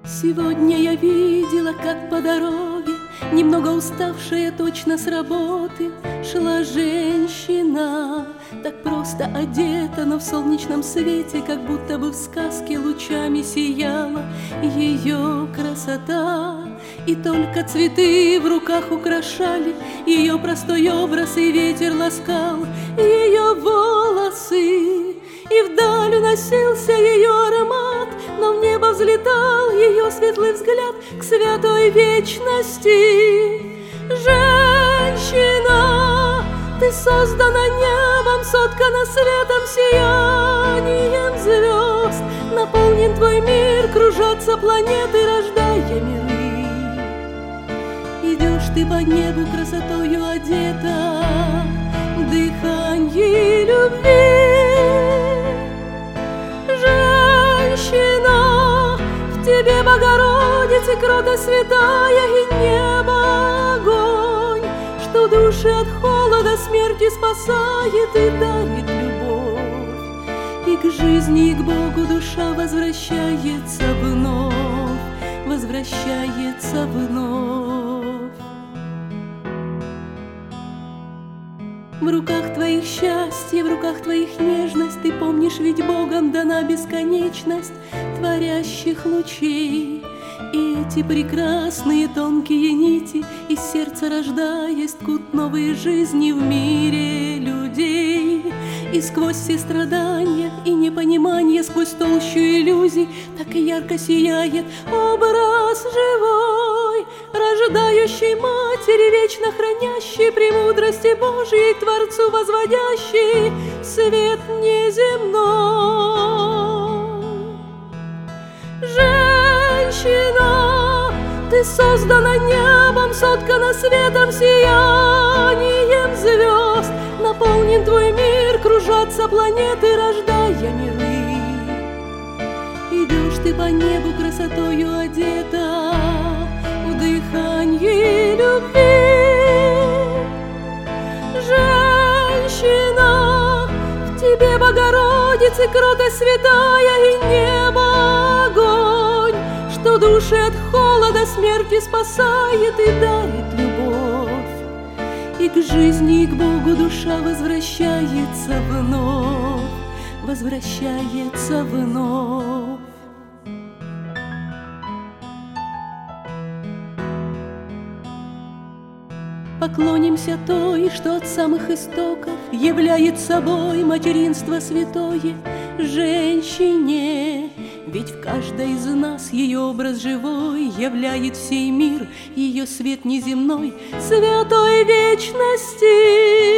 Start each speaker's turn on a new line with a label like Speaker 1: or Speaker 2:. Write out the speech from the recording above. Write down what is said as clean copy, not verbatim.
Speaker 1: Сегодня я видела, как по дороге, немного уставшая точно с работы, шла женщина, так просто одета, но в солнечном свете, как будто бы в сказке лучами сияла ее красота. И только цветы в руках украшали ее простой образ, и ветер ласкал ее волосы. И вдаль уносился ее аромат, но в небо взлетал ее светлый взгляд к святой вечности. Женщина, ты создана небом, соткана светом, сиянием звезд. Наполнен твой мир, кружатся планеты, рождая миры. Идешь ты по небу, красотою одета, в дыханье любви. Женщина, в тебе, Богородице, кротость святая, и небо огонь, что души от холода смерти спасает и дарит любовь. И к жизни, и к Богу душа возвращается вновь, возвращается вновь. В руках твоих счастье, в руках твоих нежность, ты помнишь, ведь Богом дана бесконечность творящих лучей. И эти прекрасные тонкие нити, из сердца рождаясь, ткут новые жизни в мире людей. И сквозь все страдания и непонимание, сквозь толщу иллюзий, так и ярко сияет образ живой, рождающей матери, вечно хранящей премудрости Божьей, к Творцу возводящей свет неземной. Женщина, ты создана небом, соткана светом, сиянием звезд. Наполнен твой мир, кружатся планеты, рождая миры. Идешь ты по небу, красотою одета, в дыханье любви. Женщина, в тебе, Богородице, кротость святая, и небо огонь, что души от холода смерти спасает и дарит любовь. И к жизни, и к Богу душа возвращается вновь, возвращается вновь. Поклонимся той, что от самых истоков являет собой материнство святое женщине. Ведь в каждой из нас ее образ живой являет сей мир, ее свет неземной, святой вечности.